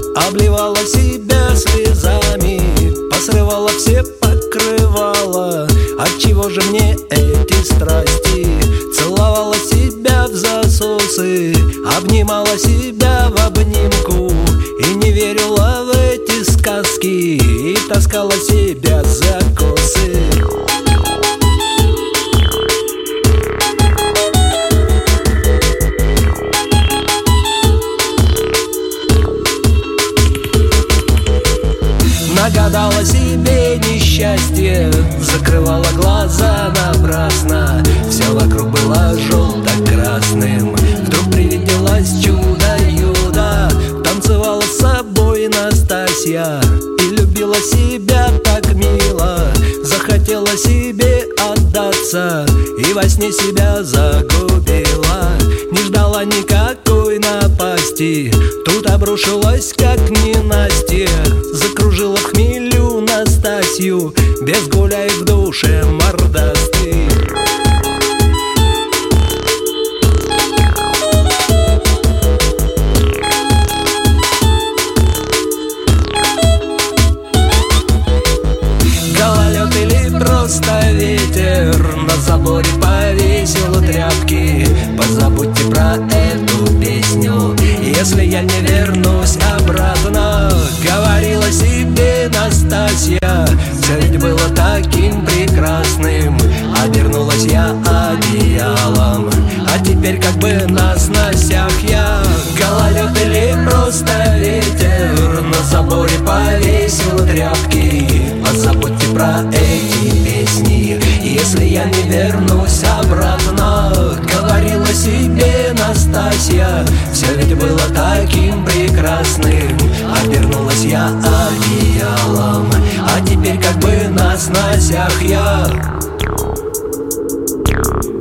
обливала себя слезами, посрывала все покрывала. Отчего же мне эти страсти? Целовала себя в засосы, обнимала себя в обнимку, и не верила в эти сказки, и таскала себя за косы. Нагадала себе несчастье, закрывала глаза напрасно. Все вокруг было желто-красным. Вдруг привиделось чудо-юдо. Танцевала с собой Настасья и любила себя так мило. Захотела себе отдаться и во сне себя загубила. Не ждала никакой напасти, тут обрушилась как ненастье. Закружила в хмелю Настасью, без гуляй в душе мордастый. Гололед или просто ветер на заборе повесил тряпки. Позабудьте про эту песню, если я не вернусь обратно. Говорила себе Настасья, все ведь было таким прекрасным. Обернулась я одеялом, а теперь как бы на сносях я. Гололед или просто ветер на заборе повесил тряпки. Позабудьте про эти песни, если я не вернусь обратно. Говорила себе Настасья, все ведь было таким прекрасным. Обернулась я одеялом, а теперь как бы на сносях я.